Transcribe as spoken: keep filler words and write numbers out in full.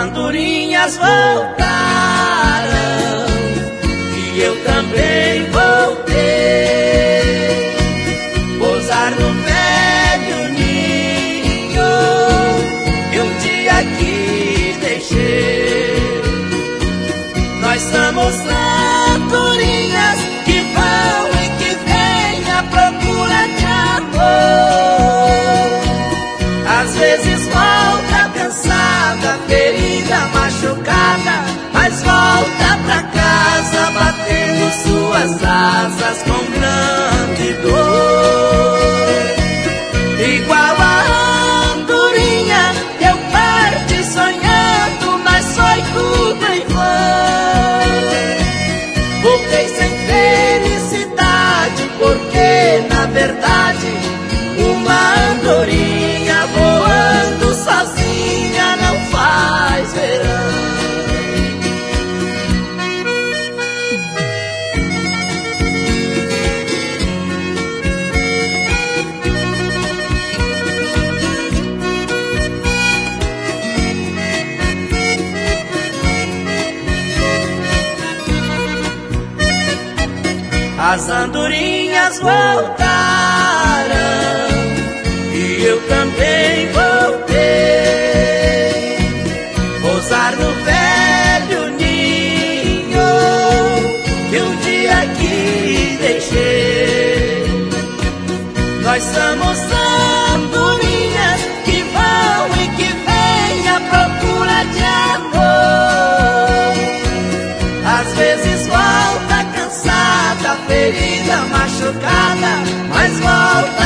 andorinhas voltaram e eu também voltei. Pousar no velho ninho que um dia aqui deixei. Nós somos andorinhas que vão e que vêm à procura de amor. Às vezes volta cansada, ferida, machucada, mas volta pra casa batendo suas asas com grande dor. Igual a andorinha eu parti sonhando, mas foi tudo em vão. Voltei sem felicidade, porque na verdade uma andorinha voando sozinha não faz verão. As andorinhas voltaram e eu também voltei. Pousar no velho ninho que um dia aqui deixei. Nós somos andorinhas que vão e que vêm à procura de amor. Às vezes volta cansada, ferida, machucada, mas volta